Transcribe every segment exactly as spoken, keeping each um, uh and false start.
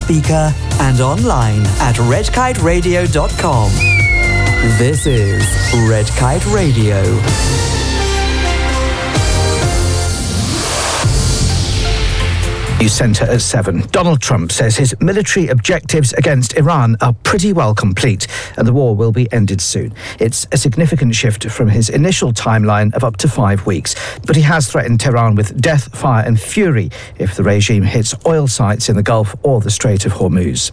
speaker and online at red kite radio dot com. This is Red Kite Radio. News Centre at seven. Donald Trump says his military objectives against Iran are pretty well complete and the war will be ended soon. It's a significant shift from his initial timeline of up to five weeks. But he has threatened Tehran with death, fire and fury if the regime hits oil sites in the Gulf or the Strait of Hormuz.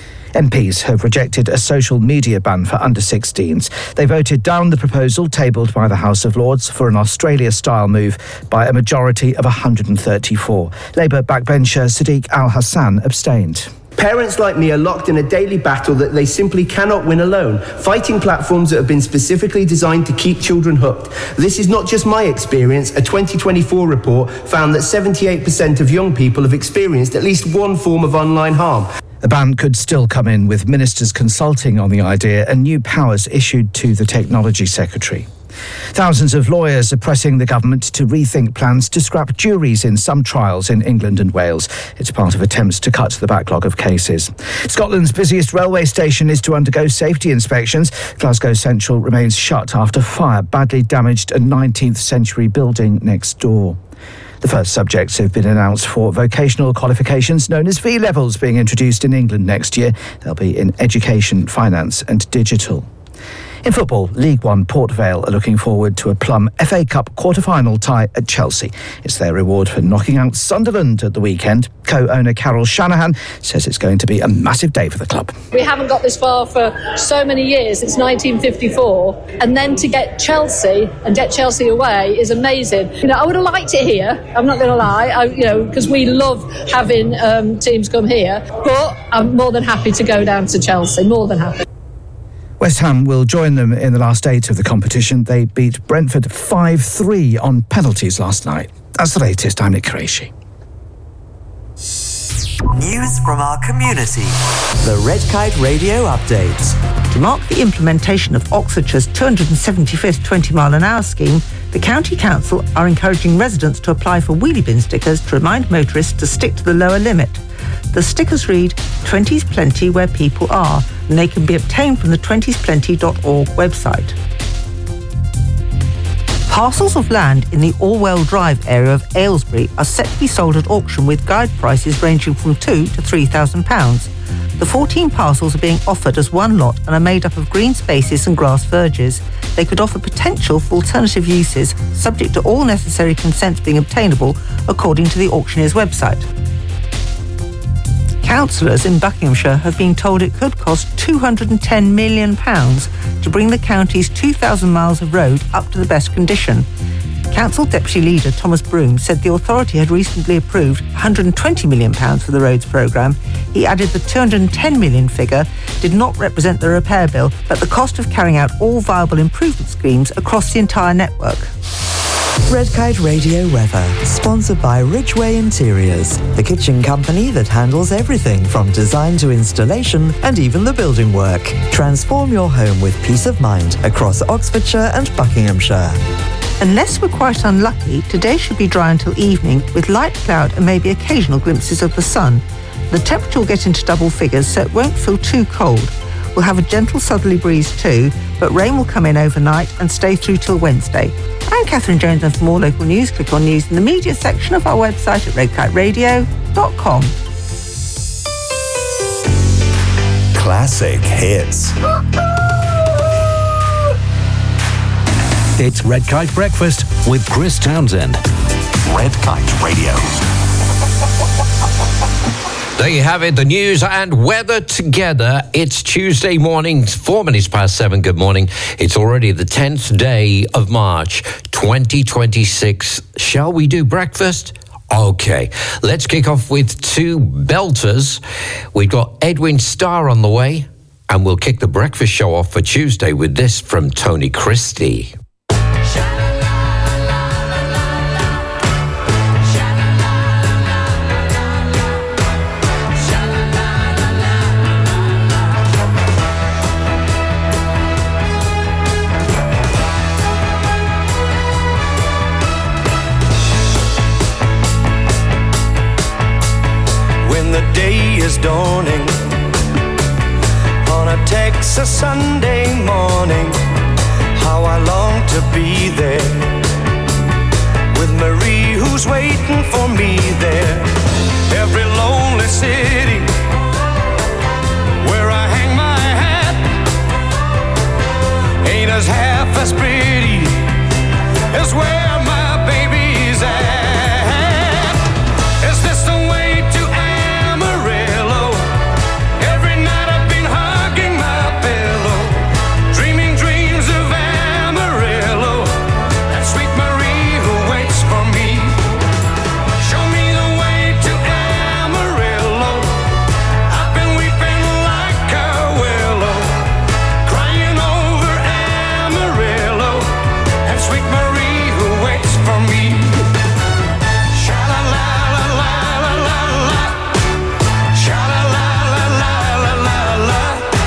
M Ps have rejected a social media ban for under sixteens. They voted down the proposal tabled by the House of Lords for an Australia-style move by a majority of one hundred thirty-four. Labour backbencher Sadiq Al-Hassan abstained. Parents like me are locked in a daily battle that they simply cannot win alone, fighting platforms that have been specifically designed to keep children hooked. This is not just my experience. A twenty twenty-four report found that seventy-eight percent of young people have experienced at least one form of online harm. The ban could still come in with ministers consulting on the idea and new powers issued to the Technology Secretary. Thousands of lawyers are pressing the government to rethink plans to scrap juries in some trials in England and Wales. It's part of attempts to cut the backlog of cases. Scotland's busiest railway station is to undergo safety inspections. Glasgow Central remains shut after fire badly damaged a nineteenth century building next door. The first subjects have been announced for vocational qualifications known as V-levels being introduced in England next year. They'll be in education, finance and digital. In football, League One Port Vale are looking forward to a plum F A Cup quarter-final tie at Chelsea. It's their reward for knocking out Sunderland at the weekend. Co-owner Carol Shanahan says it's going to be a massive day for the club. We haven't got this far for so many years. It's nineteen fifty-four. And then to get Chelsea and get Chelsea away is amazing. You know, I would have liked it here. I'm not going to lie, I, you know, because we love having um, teams come here. But I'm more than happy to go down to Chelsea, more than happy. West Ham will join them in the last eight of the competition. They beat Brentford five three on penalties last night. That's the latest. I'm Nick Qureshi. News from our community. The Red Kite Radio Update. To mark the implementation of Oxfordshire's two hundred seventy-fifth twenty mile an hour scheme, the County Council are encouraging residents to apply for wheelie bin stickers to remind motorists to stick to the lower limit. The stickers read, twenty's plenty where people are, and they can be obtained from the twenties plenty dot org website. Parcels of land in the Orwell Drive area of Aylesbury are set to be sold at auction with guide prices ranging from two to three thousand pounds. The fourteen parcels are being offered as one lot and are made up of green spaces and grass verges. They could offer potential for alternative uses, subject to all necessary consents being obtainable, according to the auctioneer's website. Councillors in Buckinghamshire have been told it could cost two hundred ten million pounds to bring the county's two thousand miles of road up to the best condition. Council Deputy Leader Thomas Broom said the authority had recently approved one hundred twenty million pounds for the roads programme. He added the two hundred ten million pounds figure did not represent the repair bill, but the cost of carrying out all viable improvement schemes across the entire network. Red Kite Radio weather, sponsored by Ridgeway Interiors, the kitchen company that handles everything from design to installation and even the building work. Transform your home with peace of mind across Oxfordshire and Buckinghamshire. Unless we're quite unlucky, today should be dry until evening with light cloud and maybe occasional glimpses of the sun. The temperature will get into double figures, so it won't feel too cold. We'll have a gentle southerly breeze too, but rain will come in overnight and stay through till Wednesday. I'm Catherine Jones, and for more local news, click on news in the media section of our website at red kite radio dot com. Classic hits. It's Red Kite Breakfast with Chris Townsend. Red Kite Radio. There you have it, the news and weather together. It's Tuesday morning, four minutes past seven. Good morning. It's already the tenth day of March, twenty twenty-six. Shall we do breakfast? Okay, let's kick off with two belters. We've got Edwin Starr on the way, and we'll kick the breakfast show off for Tuesday with this from Tony Christie. Dawn makes a Sunday morning. How I long to be there with Marie, who's waiting for me there. Every lonely city where I hang my hat ain't as half as pretty as where my baby's at. Is this the way to Amarillo? Every night I've been hugging my pillow, dreaming dreams of Amarillo, that sweet Marie who waits for me. Show me the way to Amarillo. I've been weeping like a willow, crying over Amarillo, and sweet Marie who waits for me. Sha-la-la-la-la-la-la-la, sha-la-la-la-la-la-la,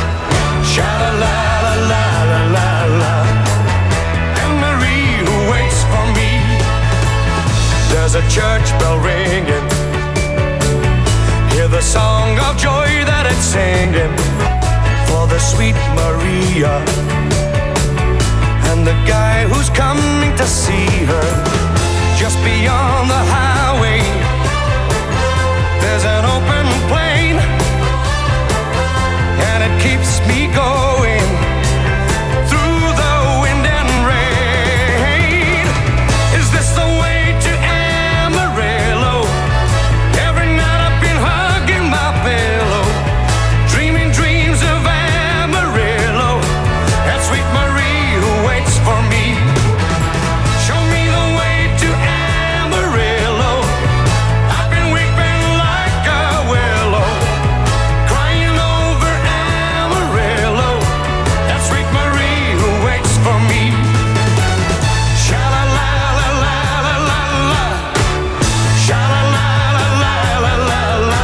sha-la-la-la-la-la-la, and Marie who waits for me. There's a church bell ringing, hear the song of joy that it's singing for the sweet Maria and the guy who's coming to see her. Just beyond the highway, there's an open plain, and it keeps me going through the wind and rain. Is this the way to Amarillo? Every night I've been hugging my pillow, dreaming dreams of Amarillo, and sweet Marie who waits for me. Show me the way to Amarillo. I've been weeping like a willow, crying over Amarillo, that sweet Marie who waits for me. Sha-la-la-la-la-la-la, sha-la-la-la-la-la-la,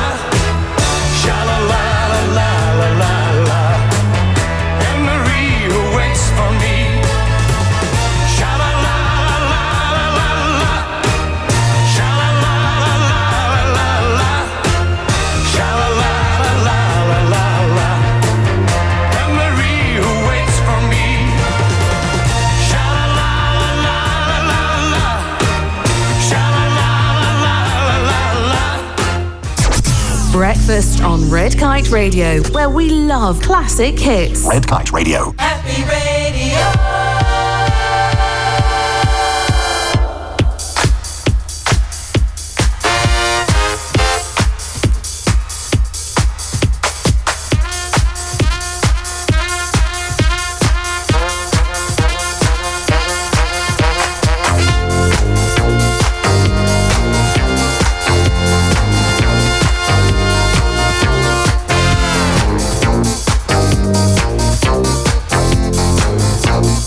sha-la-la-la-la-la-la, and Marie who waits for me. Sha-la-la-la-la-la-la, sha-la-la-la-la-la-la, sha-la-la-la-la-la-la, and Marie who waits for me. Sha-la-la-la-la-la-la, sha-la-la-la-la-la. Breakfast on Red Kite Radio, where we love classic hits. Red Kite Radio. Happy Radio. Sha-la-la-la-la-la,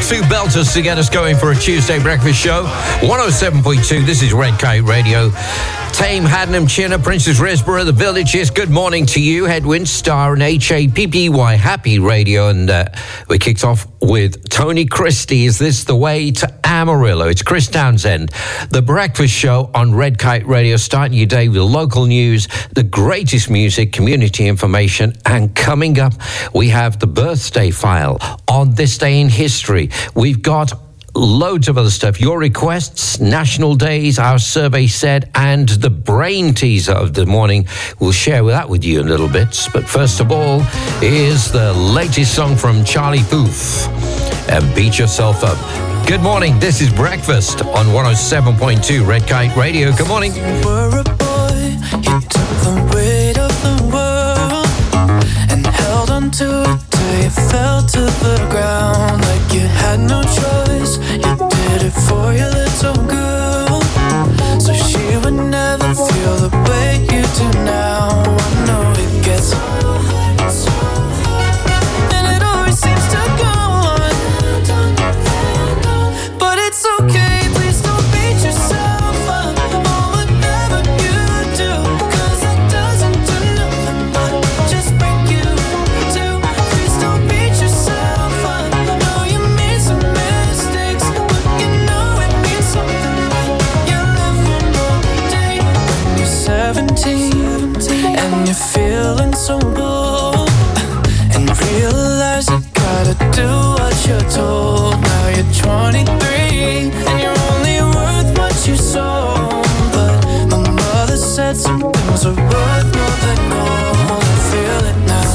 two belters to get us going for a Tuesday breakfast show. one oh seven point two, this is Red Kite Radio. Tame, Haddenham, Chinner, Princess Risborough, The Villages, good morning to you. Headwind, Star and H A P P Y, Happy Radio. And uh, we kicked off with Tony Christie. Is this the way to Amarillo? It's Chris Townsend. The breakfast show on Red Kite Radio, starting your day with local news, the greatest music, community information, and coming up, we have the birthday file on this day in history. We've got loads of other stuff. Your requests, national days, our survey said, and the brain teaser of the morning. We'll share that with you in little bits. But first of all, is the latest song from Charlie Puth, and Beat Yourself Up. Good morning. This is Breakfast on one oh seven point two Red Kite Radio. Good morning. You were a boy, you took the weight of the world and held on to it till you fell to the ground like you had no choice. You did it for your little girl, so she would never feel the way you do now. I know it gets so hard, so hard, and it always seems to go on, but it's okay, please don't beat yourself up or whatever you do, cause it doesn't do nothing but just break you too. Please don't beat yourself up. Know you made some mistakes, but you know it means something when you live one more day. When you're seventeen and you're feeling so bold and realize you gotta do what you're told. Now you're twenty-three and you're only worth what you sold, but my mother said some things are worth more than gold. I feel it now,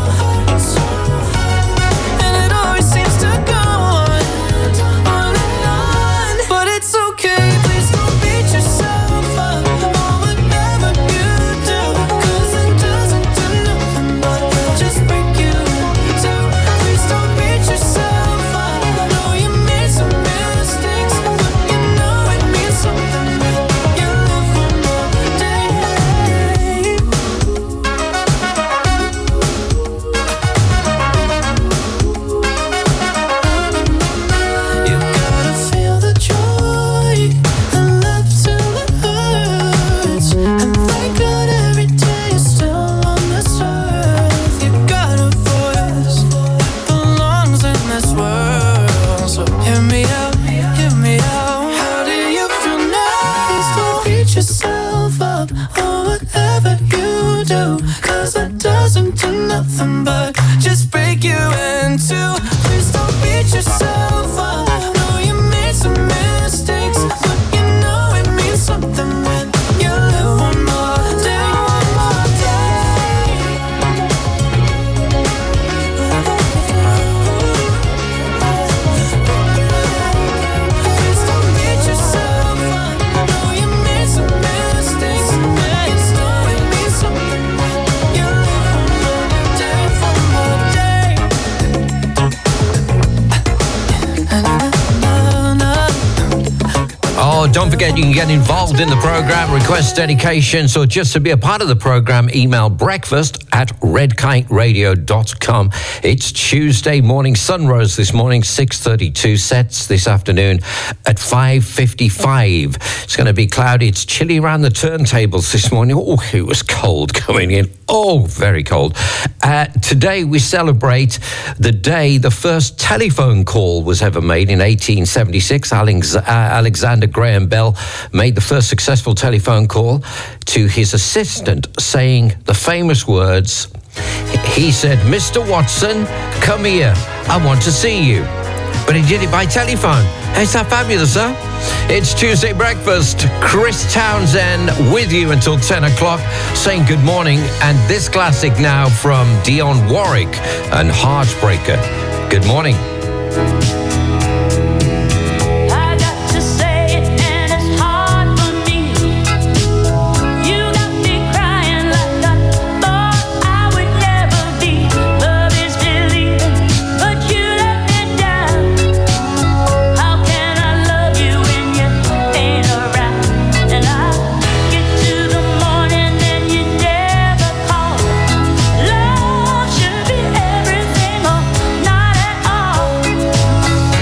and it always seems to go on, on and on, but it's okay, please don't beat yourself up or whatever you do, cause it doesn't do nothing but just break you too. Please don't beat yourself up. Know you made some mistakes, but you know it means something when you live one more day. You gotta feel the joy and love till it hurts, and thank God every day you're still on this earth. You got a voice that belongs in this world, so hear me out, hear me out. How do you feel now? Please don't beat yourself up or whatever you do, cause that doesn't do nothing but just break you in two. Please don't beat yourself up. Know you made some mistakes, but you know it means something when you live one more day, one more day. Please don't beat yourself up. Know you made some mistakes, but you know it means something when you live one more day, one more day. Oh, don't forget you can get involved in the program, request dedications, or just to be a part of the program, email breakfast at red kite radio dot com. It's Tuesday morning, sunrise this morning, six thirty-two, sets this afternoon at five fifty-five. It's going to be cloudy. It's chilly around the turntables this morning. Oh, it was cold coming in. Oh, very cold. Uh, today we celebrate the day the first telephone call was ever made in eighteen seventy-six. Alex- uh, Alexander Graham Bell made the first successful telephone call to his assistant, saying the famous words. He said, "Mister Watson, come here. I want to see you." But he did it by telephone. Is that fabulous, huh? It's Tuesday Breakfast. Chris Townsend with you until ten o'clock, saying good morning. And this classic now from Dionne Warwick and Heartbreaker. Good morning. Love should be everything or not at all.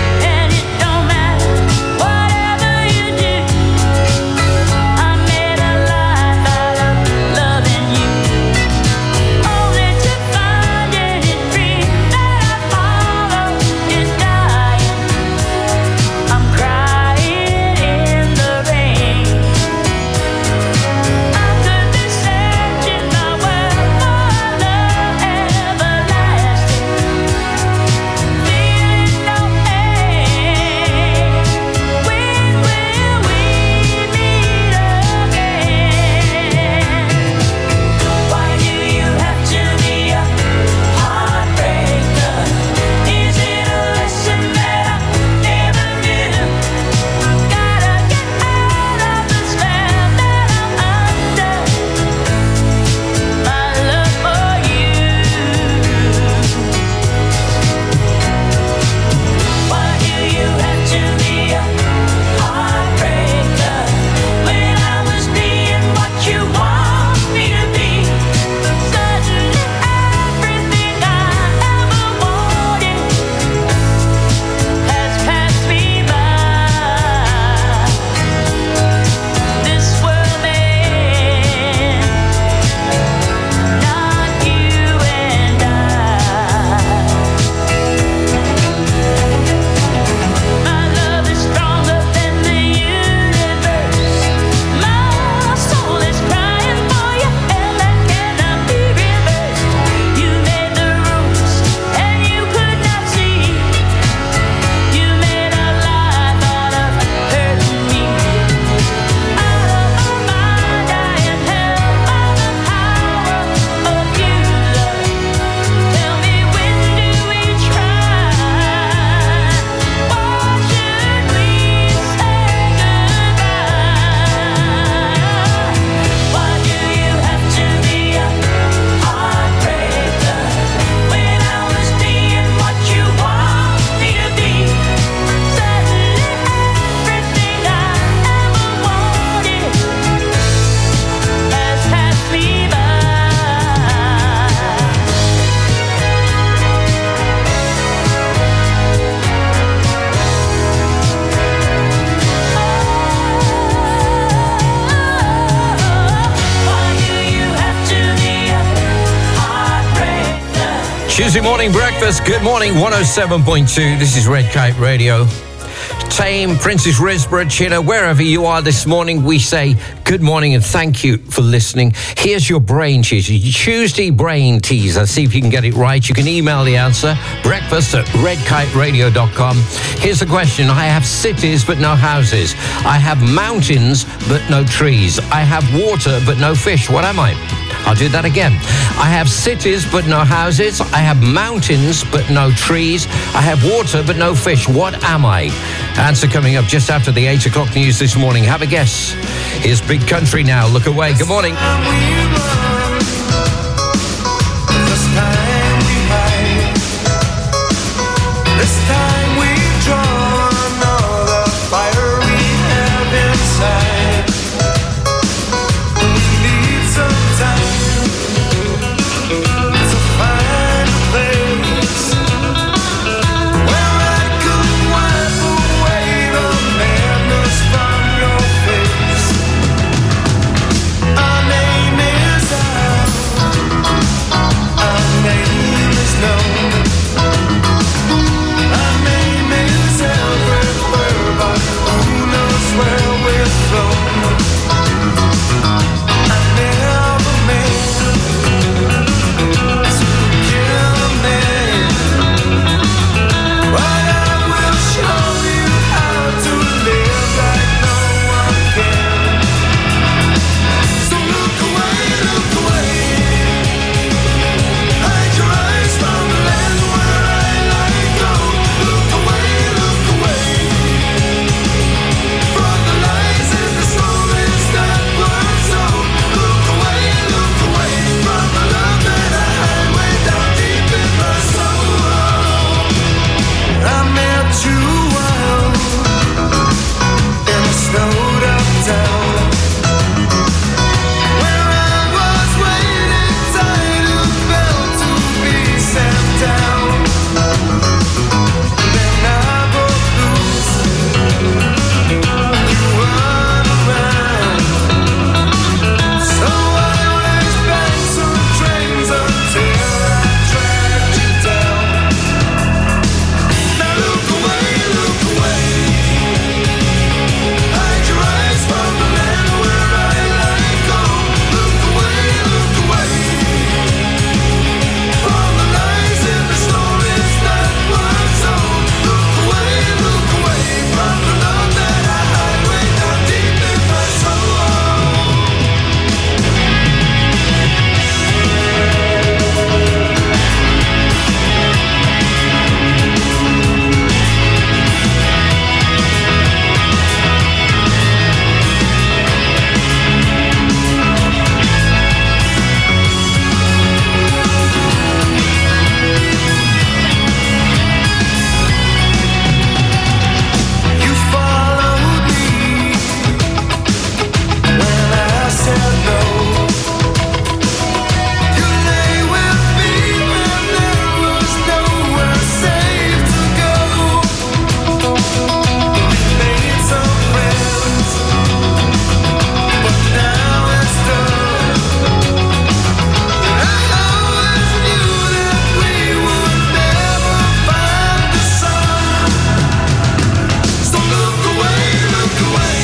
Tuesday morning breakfast. Good morning, one oh seven point two. This is Red Kite Radio. Tame, Princess Risborough, Chino, wherever you are this morning, we say good morning and thank you for listening. Here's your brain teaser, Tuesday brain teaser. See if you can get it right. You can email the answer, breakfast at red kite radio dot com. Here's the question. I have cities but no houses. I have mountains but no trees. I have water but no fish. What am I? I'll do that again. I have cities but no houses. I have mountains but no trees. I have water but no fish. What am I? Answer coming up just after the eight o'clock news this morning. Have a guess. Here's Big Country now. Look away. Good morning. This time we've drawn all the fire we have inside. We need some time to find a place where I could wipe away the madness from your face. Our name is out, our name is known. Our name is everywhere, but who knows where we're from? I never meant to kill a man, but I will show you how to live like no one can. So look away, look away, hide your eyes from the land where I lie down. Look away, look away from the lies and the stories that were told. Look away, look away from the love that I hide way down deep in my soul. I met you wild in a snowed up town, where I was waiting tight a bell to be sent down. Then I broke loose, you weren't around, so I raced back some trains until I dragged you down. Now look away, look away, hide your eyes from the land where I lie down. Look away, look away from the lies and the stories that were told. Look away, look away from the love that I hide way down deep in my soul. You followed me when I said no. You lay with me when there was nowhere safe to go. We made some friends, but now it's done. I always knew that we would never find the sun. So look away, look away,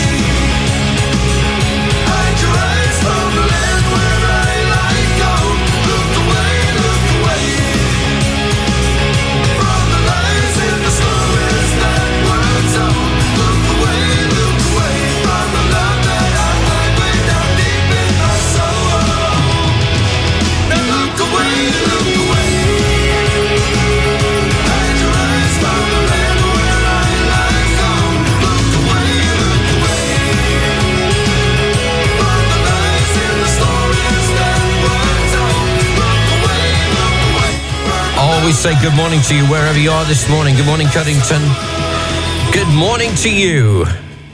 hide your eyes from the land where I lie down. Look away, look away from the lies and the stories that were told. Look away, look away from the love that I hide way down deep in my soul. Now look away, look away, hide your eyes from the land where I lie down. Look away, look away from the lies and the stories that were told. Look away, look away from Always say good morning to you wherever you are this morning. Good morning, Cuddington. Good morning to you.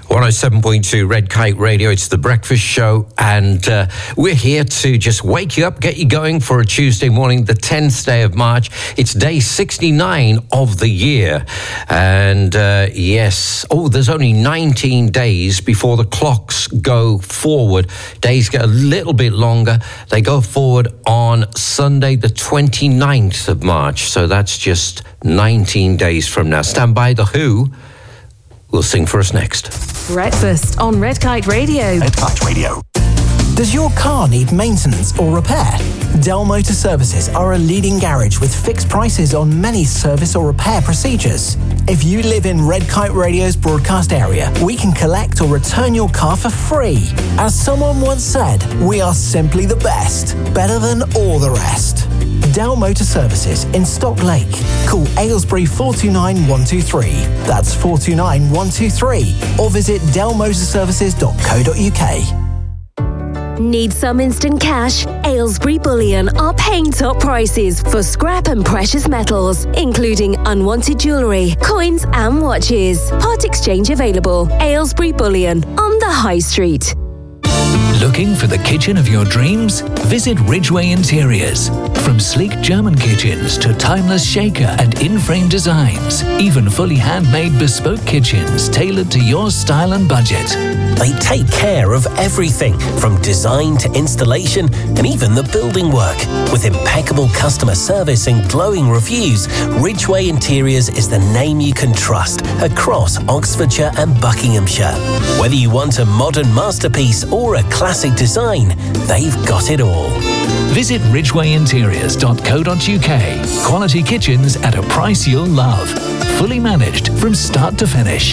one oh seven point two Red Kite Radio. It's the breakfast show, and uh, we're here to just wake you up, get you going for a Tuesday morning, the tenth day of March. It's day sixty-nine of the year, and uh, yes, oh, there's only nineteen days before the clocks go forward. Days get a little bit longer. They go forward on Sunday, the twenty-ninth of March, so that's just nineteen days from now. Stand by. The Who will sing for us next. Breakfast on Red Kite Radio. Red Kite Radio. Does your car need maintenance or repair? Dell Motor Services are a leading garage with fixed prices on many service or repair procedures. If you live in Red Kite Radio's broadcast area, we can collect or return your car for free. As someone once said, we are simply the best, better than all the rest. Dell Motor Services in Stock Lake. Call Aylesbury four two nine one two three. That's four two nine one two three. Or visit dell motor services dot co dot uk. Need some instant cash? Aylesbury Bullion are paying top prices for scrap and precious metals, including unwanted jewellery, coins and watches. Part exchange available. Aylesbury Bullion on the High Street. Looking for the kitchen of your dreams? Visit Ridgeway Interiors. From sleek German kitchens to timeless shaker and in-frame designs, even fully handmade bespoke kitchens tailored to your style and budget. They take care of everything from design to installation and even the building work. With impeccable customer service and glowing reviews, Ridgeway Interiors is the name you can trust across Oxfordshire and Buckinghamshire. Whether you want a modern masterpiece or a classic design, they've got it all. Visit ridgeway interiors dot co dot uk. Quality kitchens at a price you'll love. Fully managed from start to finish.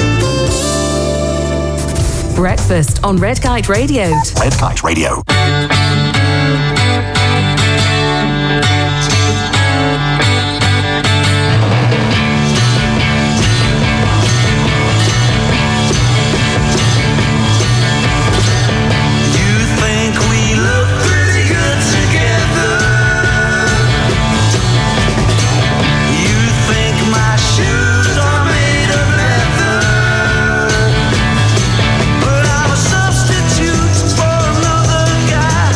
Breakfast on Red Kite Radio. Red Kite Radio. But I'm a substitute for another guy.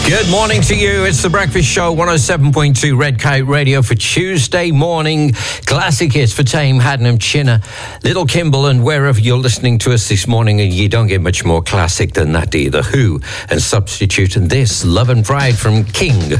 Good morning to you. It's The Breakfast Show, one oh seven point two Red Kite Radio for Tuesday morning. Classic hits for Tame, Hadnam, Chinna, Little Kimble, and wherever you're listening to us this morning, and you don't get much more classic than that, do you? The Who and Substitute, and this, Love and Pride from King.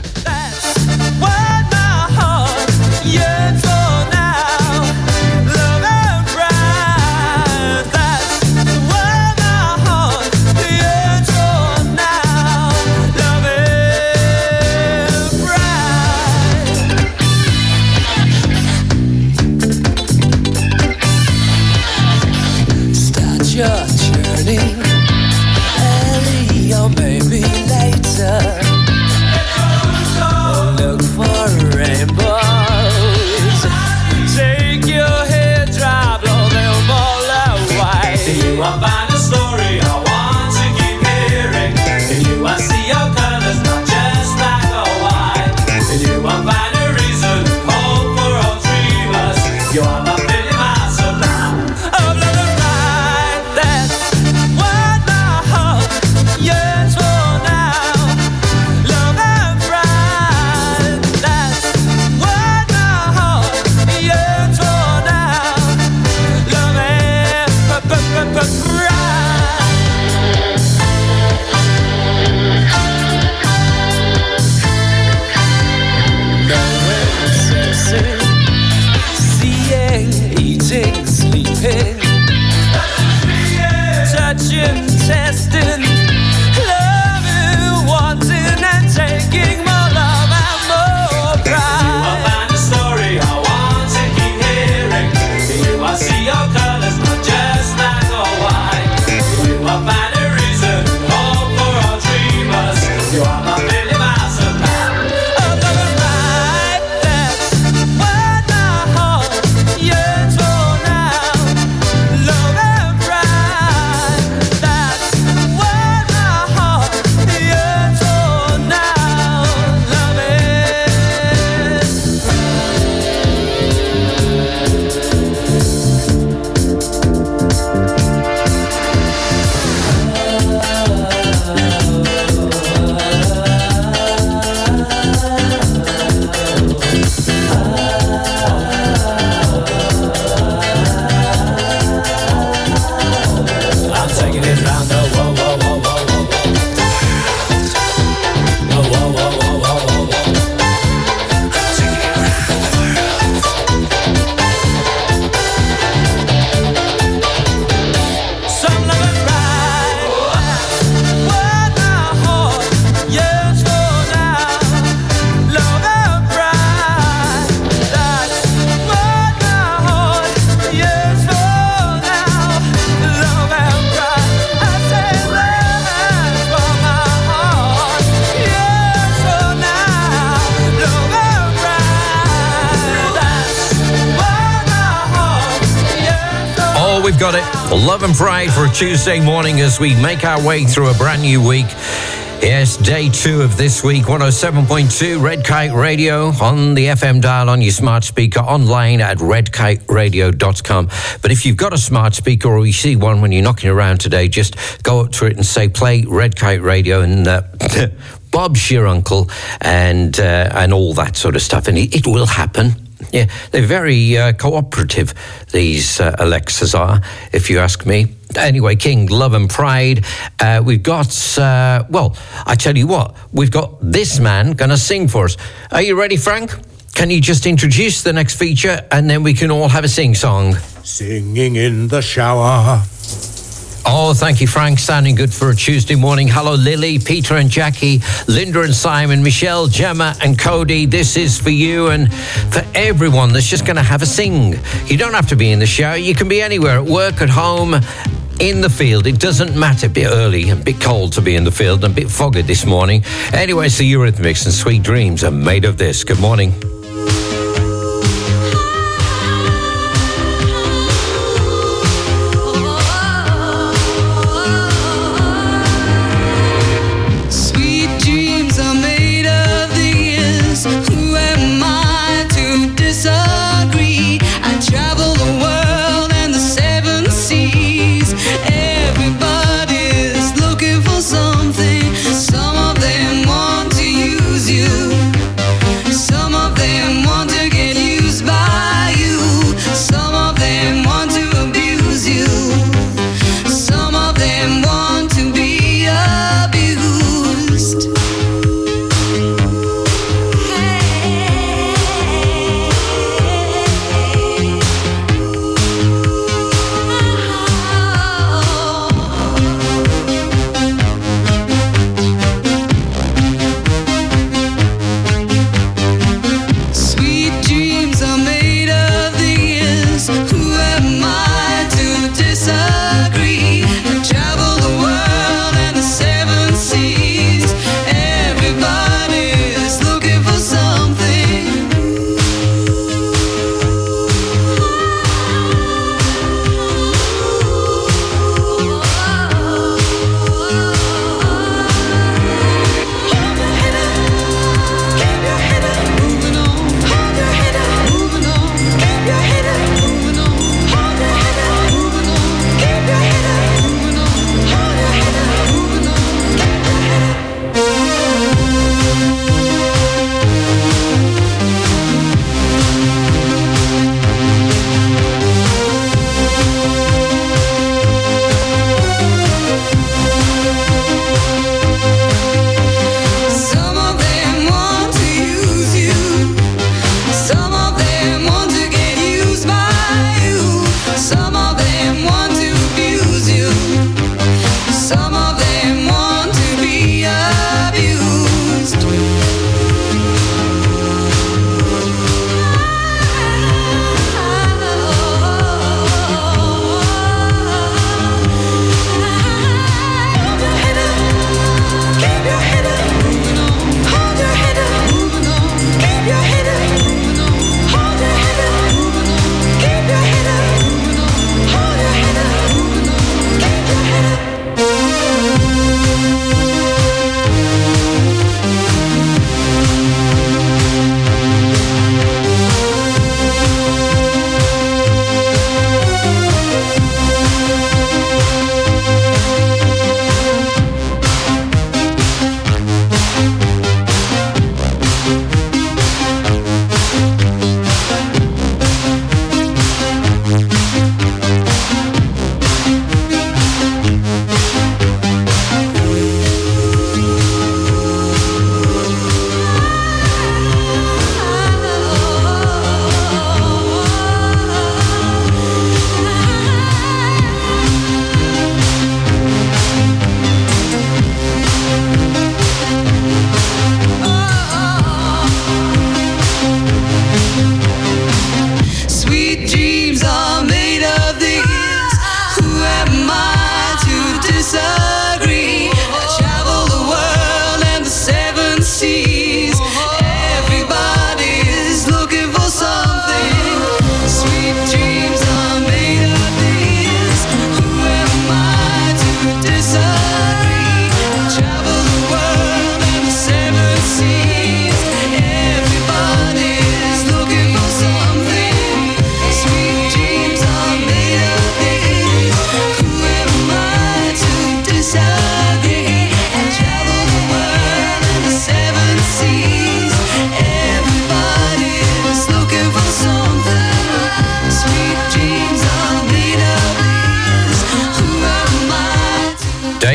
Your journey early or maybe later. Look for rainbows. Take your head, drop, blow them all away. You will find a story I want to keep hearing. You will see your colors, not just black or white. You will find a reason, hope for all dreamers. You are my feeling, my sublime. Of love and pride, that's what my heart yearns for now. Love and pride, that's what my heart yearns for now. Love and pride. Knowing, sensing, seeing, eating, sleeping, touching, testing, loving, wanting, and taking more love and more pride. You will find a story I want to keep hearing. You will see your colors, not just black or white. You will find a reason, hope for all dreamers. You are my Billy Mouse of love and pride. That's what my heart yearns for now. Love and pride. That's what my heart yearns for now. Love and I'm taking it round the whoa, whoa, whoa, whoa, whoa, whoa. Whoa, whoa, whoa, whoa, whoa, whoa, whoa. Some love and pride. What my heart yearns for now. Love and pride. That's what my heart yearns for now. Love and pride. I say love and what my heart yearns for now. Love and pride. That's what my heart yearns for. Oh, we've got it. Love and Pride for a Tuesday morning as we make our way through a brand new week. Yes, day two of this week, one oh seven point two Red Kite Radio on the F M dial, on your smart speaker, online at red kite radio dot com. But if you've got a smart speaker or you see one when you're knocking around today, just go up to it and say, play Red Kite Radio, and uh, Bob's your uncle, and, uh, and all that sort of stuff. And it, it will happen. Yeah, they're very uh, cooperative, these uh, Alexas are, if you ask me. Anyway, King, Love and Pride. Uh, we've got, uh, well, I tell you what, we've got this man going to sing for us. Are you ready, Frank? Can you just introduce the next feature and then we can all have a sing-song? Singing in the shower. Oh, thank you, Frank. Sounding good for a Tuesday morning. Hello, Lily, Peter and Jackie, Linda and Simon, Michelle, Gemma and Cody. This is for you and for everyone that's just going to have a sing. You don't have to be in the shower. You can be anywhere, at work, at home, in the field. It doesn't matter. A bit early, a bit cold to be in the field, and a bit foggy this morning. Anyway, it's the Eurythmics and Sweet Dreams are made of this. Good morning. Everybody's looking for something. Some of them want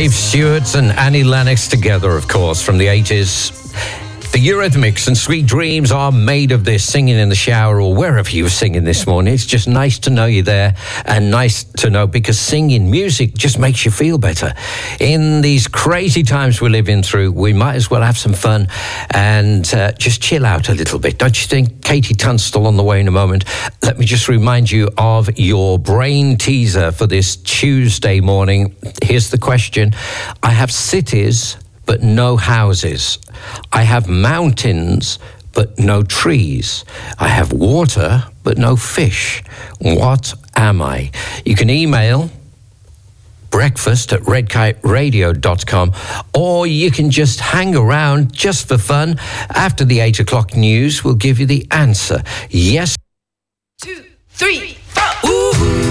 Dave Stewart and Annie Lennox together, of course, from the eighties. The Eurythmics and Sweet Dreams are made of this, singing in the shower or wherever you were singing this morning. It's just nice to know you're there, and nice to know because singing music just makes you feel better. In these crazy times we're living through, we might as well have some fun and uh, just chill out a little bit. Don't you think? Katie Tunstall on the way in a moment. Let me just remind you of your brain teaser for this Tuesday morning. Here's the question. I have cities but no houses. I have mountains, but no trees. I have water, but no fish. What am I? You can email breakfast at red kite radio dot com, or you can just hang around just for fun. After the eight o'clock news, we'll give you the answer. Yes. Two, three, four. Ooh.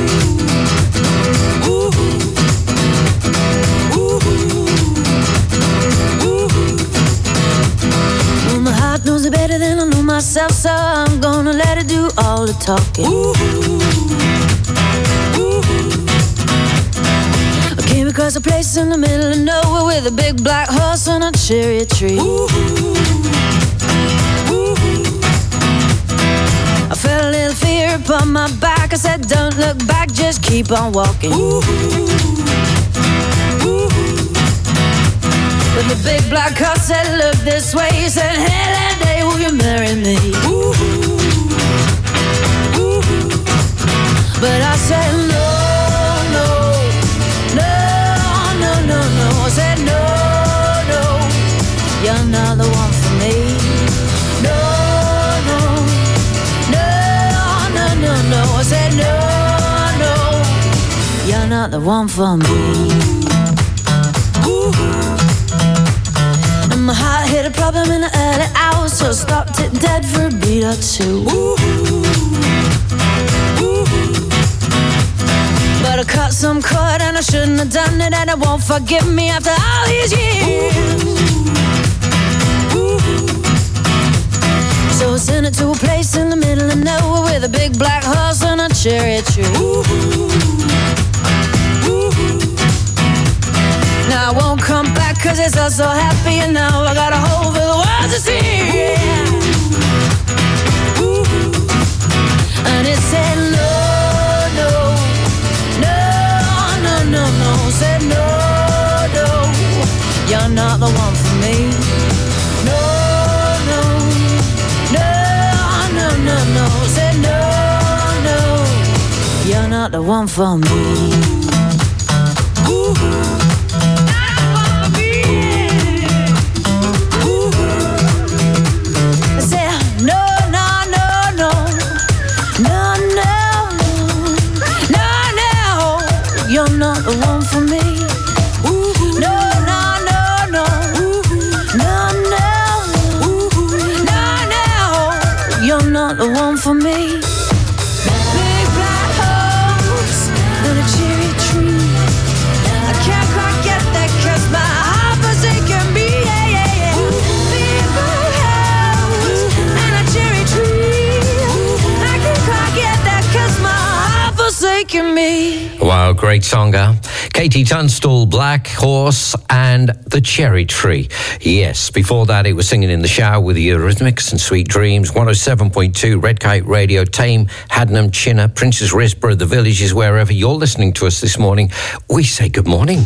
Knows it better than I know myself, so I'm gonna let it do all the talking. Ooh. Ooh. I came across a place in the middle of nowhere with a big black horse and a cherry tree. Ooh. Ooh. I felt a little fear upon my back. I said, don't look back, just keep on walking. Ooh. Ooh. But the big black horse said, look this way. He said, hey, that day, will you marry me? Ooh. Ooh. But I said, no, no, no, no, no, no. I said, no, no, you're not the one for me. No, no, no, no, no, no. I said, no, no, you're not the one for me. Ooh. My heart hit a problem in the early hours, so I stopped it dead for a beat or two. Ooh. Ooh. But I cut some cord and I shouldn't have done it, and it won't forgive me after all these years. Ooh. So I sent it to a place in the middle of nowhere with a big black horse and a cherry tree. Ooh. Ooh. Now I won't come back cause it's all so happy, and now I got a hole for the world to see. Yeah. Ooh. And it said no, no, no, no, no, no. Said no, no, you're not the one for me. No, no, no, no, no, no. Said no, no, you're not the one for me. Ooh. You're not the one for me. Ooh. No, no, no, no. Ooh. No, no. Ooh. No, no. You're not the one for me. Big black horse and a cherry tree. I can't quite get that cause my heart forsaken me. Yeah, yeah, yeah. Big black horse and a cherry tree. I can't quite get that cause my heart forsaken me. Wow, great song, huh? Katie Tunstall, Black Horse and the Cherry Tree. Yes, before that it was Singing in the Shower with the Eurythmics and Sweet Dreams. one oh seven point two Red Kite Radio, Tame, Haddenham, Chinner, Princess Risborough, the villages, wherever you're listening to us this morning. We say good morning.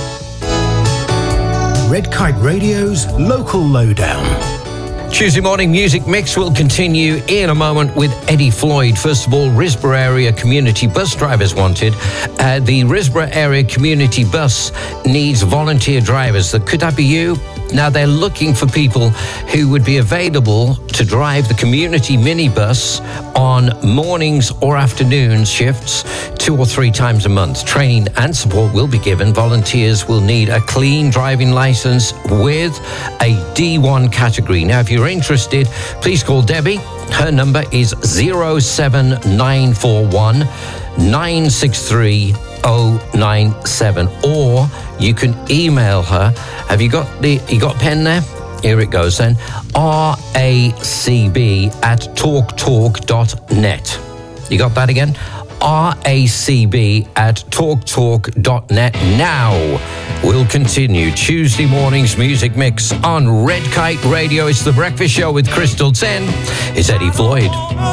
Red Kite Radio's Local Lowdown. Tuesday morning music mix will continue in a moment with Eddie Floyd. First of all, Risborough area community bus drivers wanted. Uh, the Risborough area community bus needs volunteer drivers. Could that be you? Now they're looking for people who would be available to drive the community minibus on mornings or afternoon shifts two or three times a month. Training and support will be given. Volunteers will need a clean driving license with a D one category. Now, if you're interested, please call Debbie. Her number is zero seven nine four one nine six three oh nine seven, or you can email her. Have you got the you got a pen there? Here it goes then. R A C B at talktalk dot net. You got that again? R A C B at talktalk dot net. Now we'll continue Tuesday morning's music mix on Red Kite Radio. It's The Breakfast Show with Crystal ten. It's Eddie Floyd.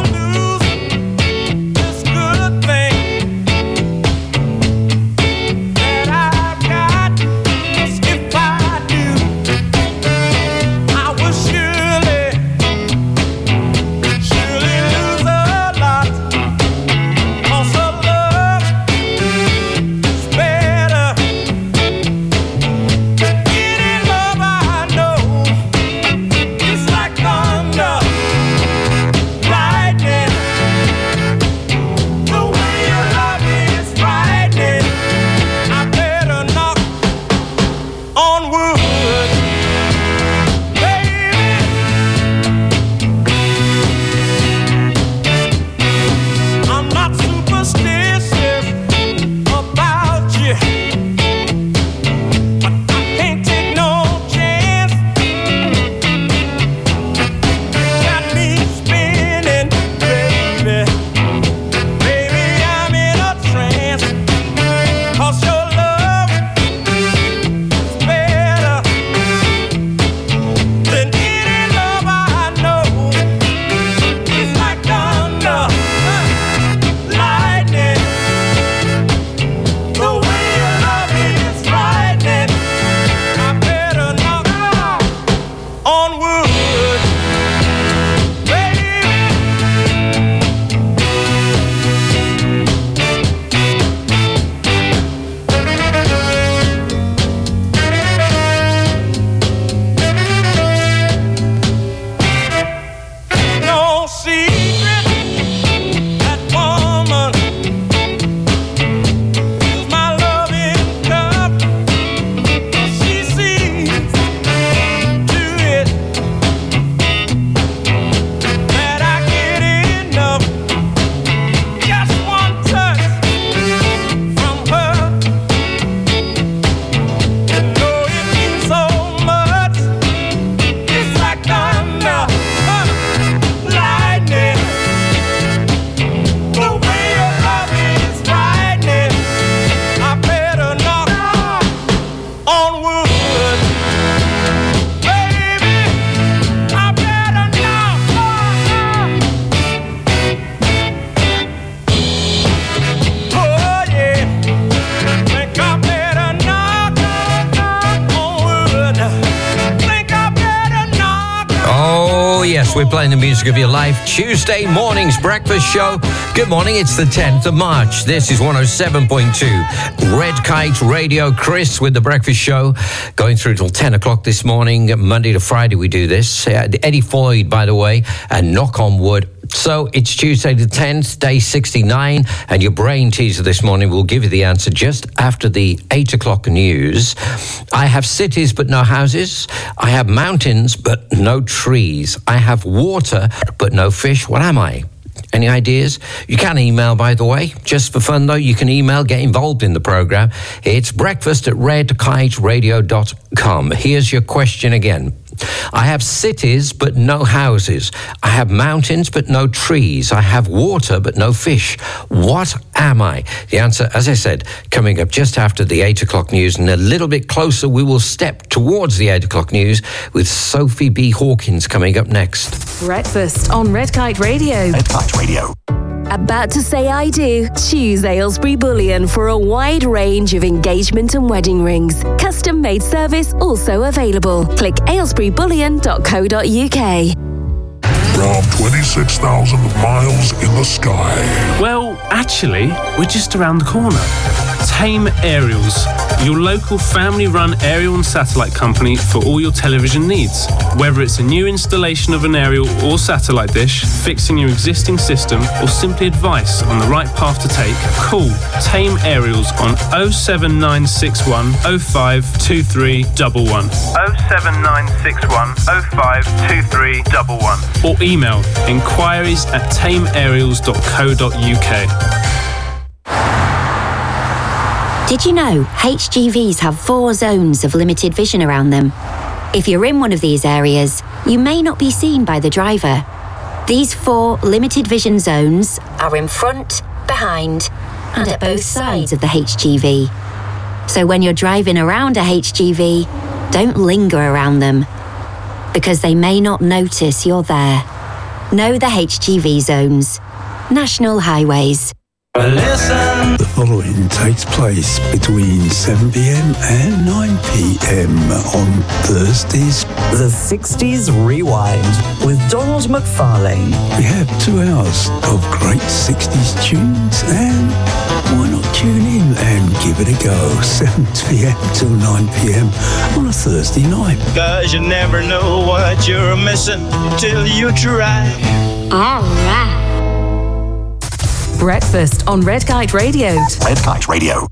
We're playing the music of your life. Tuesday morning's breakfast show. Good morning. It's the tenth of March. This is one oh seven point two Red Kite Radio. Chris with the breakfast show. Going through till ten o'clock this morning. Monday to Friday we do this. Uh, Eddie Floyd, by the way, and knock on wood. So it's Tuesday the tenth, day sixty-nine, and your brain teaser this morning will give you the answer just after the eight o'clock news. I have cities but no houses. I have mountains but no trees. I have water but no fish. What am I? Any ideas? You can email, by the way. Just for fun, though, you can email, get involved in the programme. It's breakfast at red kite radio dot com. Here's your question again. I have cities but no houses. I have mountains but no trees. I have water but no fish. What am I? The answer, as I said, coming up just after the eight o'clock news, and a little bit closer we will step towards the eight o'clock news with Sophie B. Hawkins coming up next. Breakfast on Red Kite Radio. Red Kite Radio. About to say I do? Choose Aylesbury Bullion for a wide range of engagement and wedding rings. Custom made service also available. Click aylesbury bullion dot co dot uk. From twenty-six thousand miles in the sky. Well, actually, we're just around the corner. Tame Aerials, your local family-run aerial and satellite company for all your television needs. Whether it's a new installation of an aerial or satellite dish, fixing your existing system, or simply advice on the right path to take, call Tame Aerials on oh seven nine six one oh five two three one one. oh seven nine six one oh five two three one one. Or email inquiries at tame aerials dot co dot uk. Did you know H G Vs have four zones of limited vision around them? If you're in one of these areas, you may not be seen by the driver. These four limited vision zones are in front, behind, and at both sides of the H G V. So when you're driving around a H G V, don't linger around them, because they may not notice you're there. Know the H G V zones. National Highways. Listen. The following takes place between seven p.m. and nine p.m. on Thursdays. The sixties Rewind with Donald McFarlane. We have two hours of great sixties tunes, and why not tune in and give it a go? seven p.m. till nine p.m. on a Thursday night. Cause you never know what you're missing till you try. All right. Breakfast on Red Kite Radio. Red Kite Radio.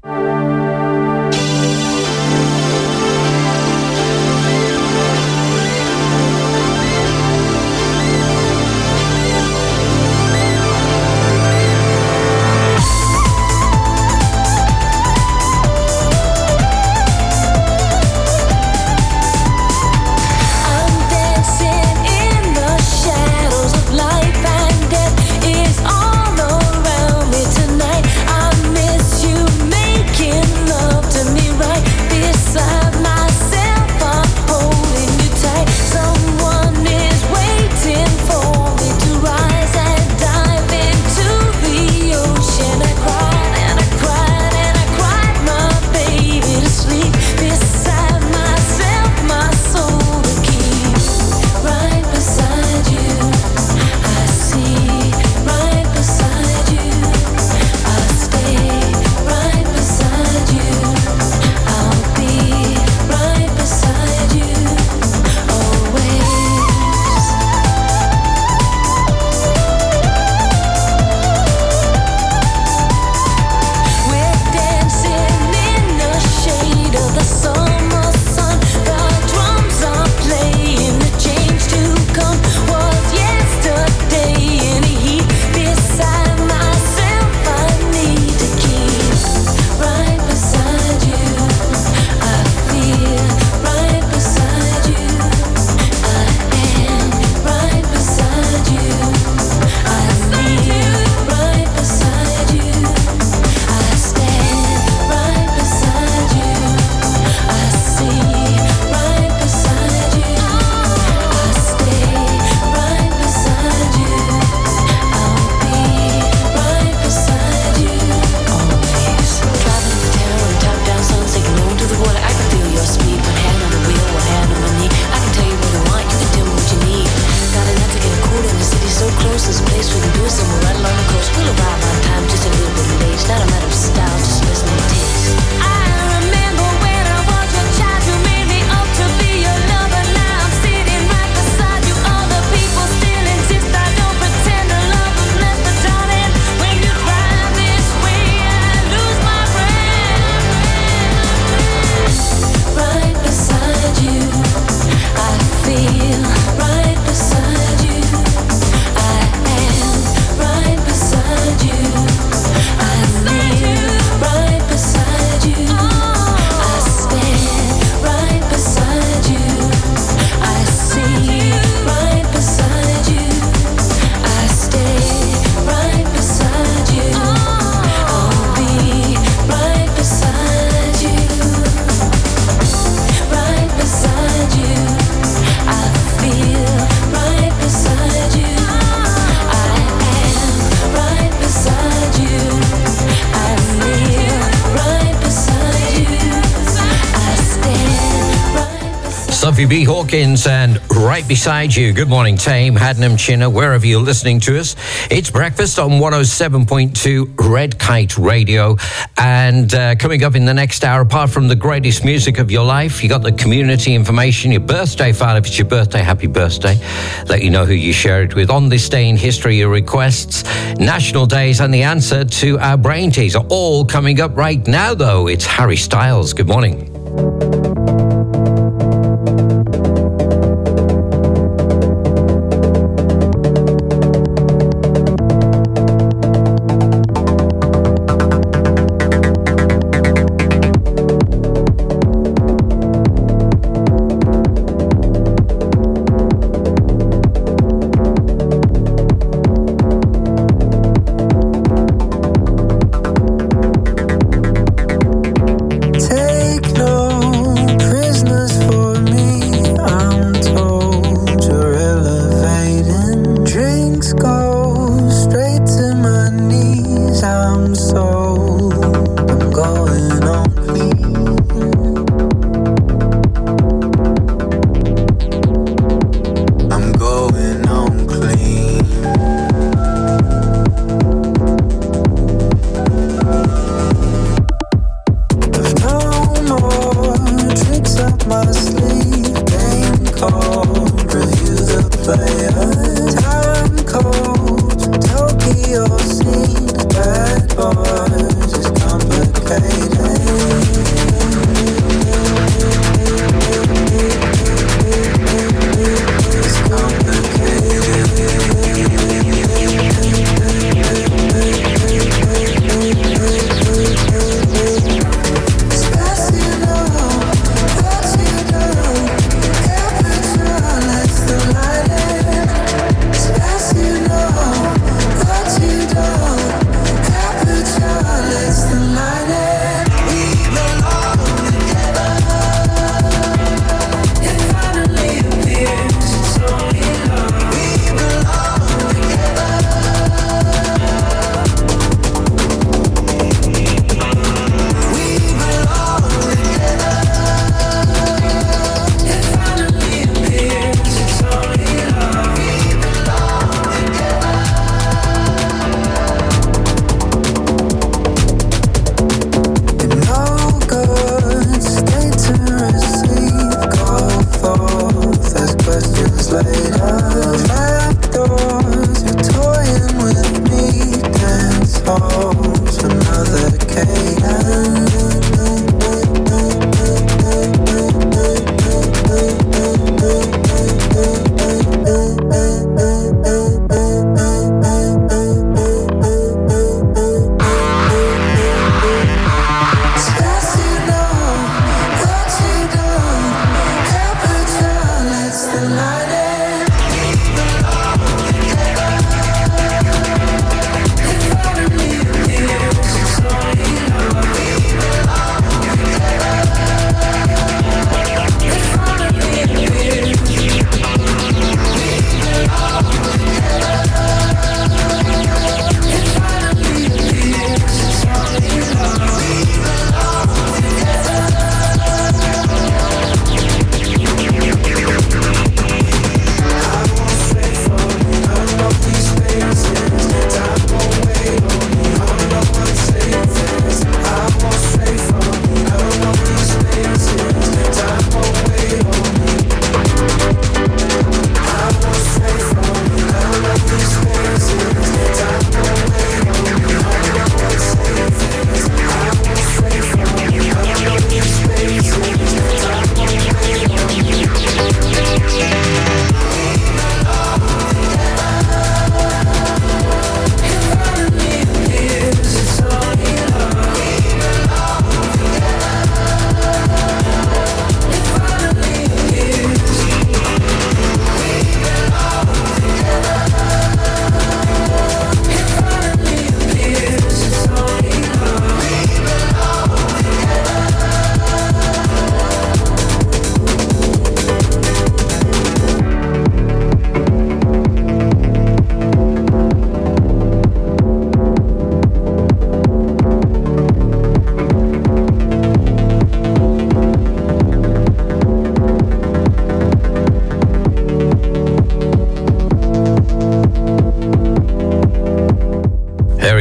Sophie B. Hawkins and Right Beside You. Good morning, Tame, Hadnam, Chinna, wherever you're listening to us. It's breakfast on one oh seven point two Red Kite Radio. And uh, coming up in the next hour, apart from the greatest music of your life, you got the community information, your birthday file. If it's your birthday, happy birthday. Let you know who you share it with. On this day in history, your requests, national days, and the answer to our brain teaser. All coming up right now, though. It's Harry Styles. Good morning.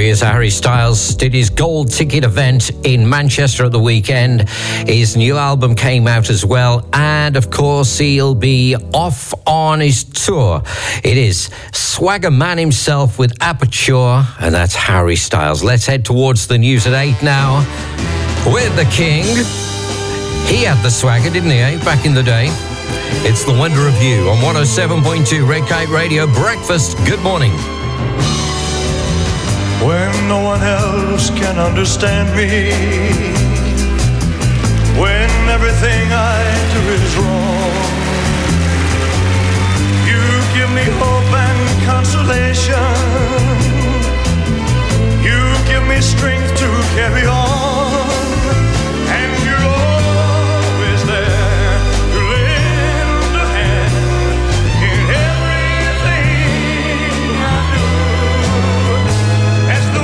Here's Harry Styles. Did his gold ticket event in Manchester at the weekend. His new album came out as well. And of course, he'll be off on his tour. It is Swagger Man himself with Aperture. And that's Harry Styles. Let's head towards the news at eight now with the King. He had the swagger, didn't he, eh? Back in the day. It's The Wonder of You on one oh seven point two Red Kite Radio Breakfast. Good morning. When no one else can understand me, when everything I do is wrong, you give me hope and consolation. You give me strength to carry on, and you're always there to lend a hand in everything I do. As the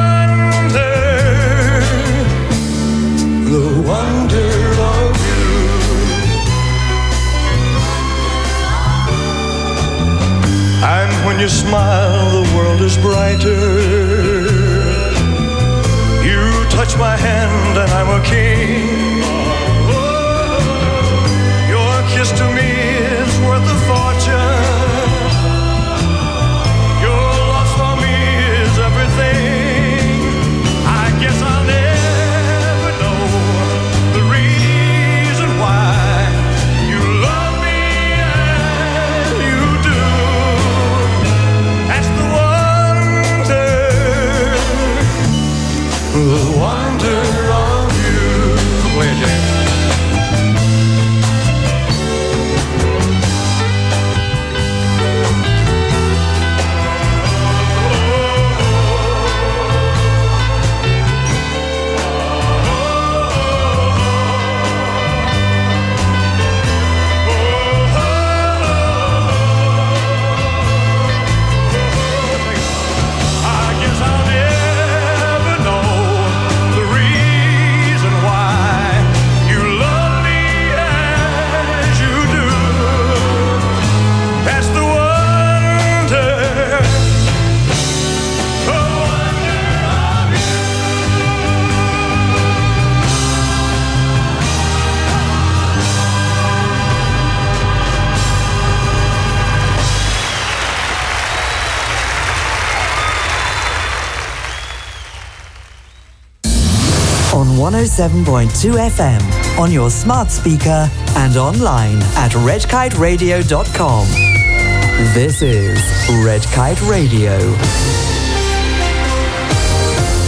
wonder, the wonder of you. And when you smile, the world is brighter. You touch my hand and I'm a king. Your kiss to me is worth a fortune. Your love for me is everything. I guess I'll never know the reason why you love me as you do. That's the wonder, the wonder of you. Play it, James. I guess I'll never know the reason why you love me as you do. That's the wonder, the wonder of you. On one oh seven point two F M, on your smart speaker and online at red kite radio dot com. This is Red Kite Radio.